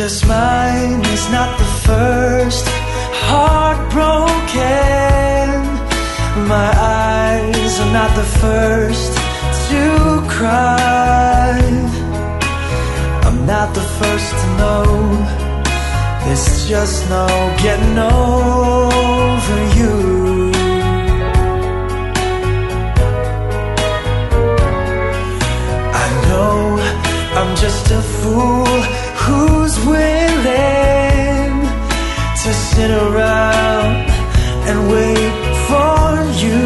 just mine is not the first heartbroken. My eyes are not the first to cry. I'm not the first to know. There's just no getting over you. I know I'm just a fool who's willing to sit around and wait for you.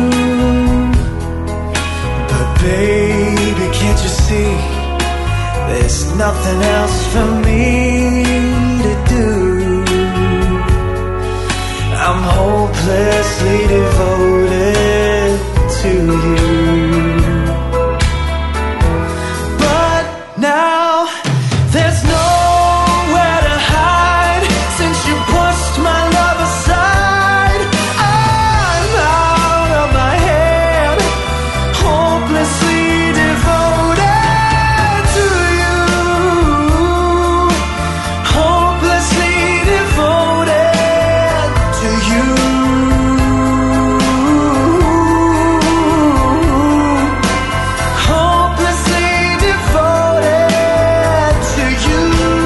But baby, can't you see there's nothing else for me to do? I'm hopelessly devoted to you. But now there's nowhere to hide since you pushed my love aside. I'm out of my head, hopelessly devoted to you. Hopelessly devoted to you. Hopelessly devoted to you.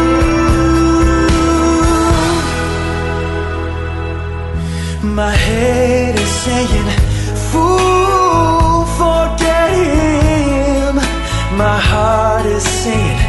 My head is saying, fool, forget him. My heart is saying,